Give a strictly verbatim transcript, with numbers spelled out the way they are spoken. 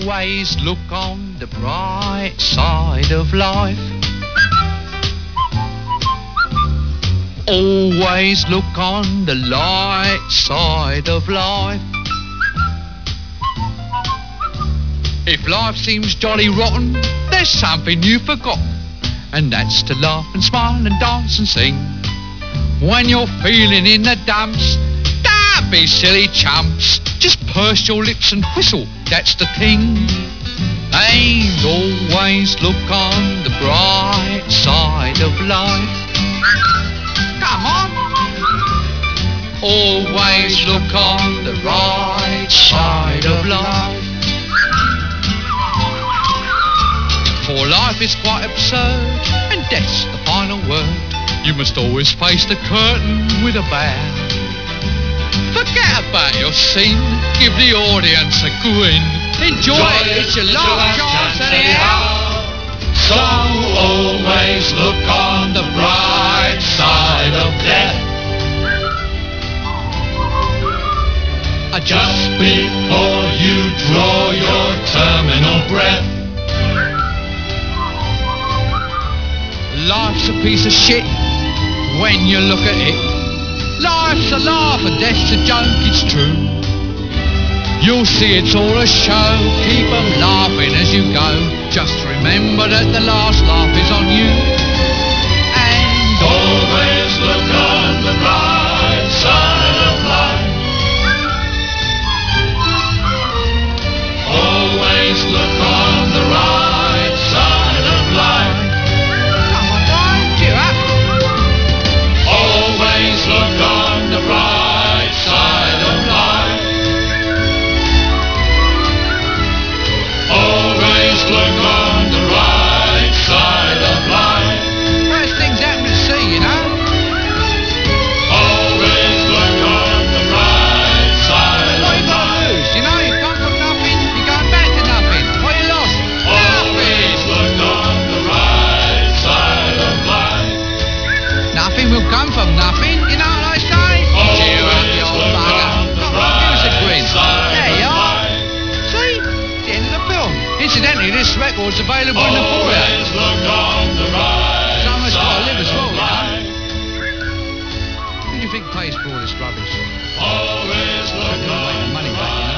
Always look on the bright side of life. Always look on the light side of life. If life seems jolly rotten, there's something you've forgotten, and that's to laugh and smile and dance and sing. When you're feeling in the dumps, don't be silly chumps. Just purse your lips and whistle, that's the thing. And always look on the bright side of life. Come on. Always look on the right side of life. For life is quite absurd, and death's the final word. You must always face the curtain with a bow. Forget about your sin, give the audience a grin. Enjoy it, it's your last chance anyhow. So always look on the bright side of death. Just before you draw your terminal breath. Life's a piece of shit when you look at it. Life's a laugh and death's a joke, it's true. You'll see it's all a show, keep 'em laughing as you go. Just remember that the last laugh is on you. And always look on the bright side of life. Always look on the right side of life. Come on, Brian, cheer up. Always look on the bright side of life. Always look on the right side of life. Worst things happen at sea, you know. Always look on the right side What of you got to life. lose, you know? You come from nothing, you're going back to nothing. What you lost? Always look on the right side of life. Nothing will come from nothing, you know what I say? Cheer up, you Always old look bugger. on the Come on, give us a right grin. side There you of are. life. See? The end of the film. Incidentally, this record's available in the foyer. Always look on the right Someone's got to live as side well, of you know. life. Who do you think pays for all this rubbish? Always look on Money back, you know.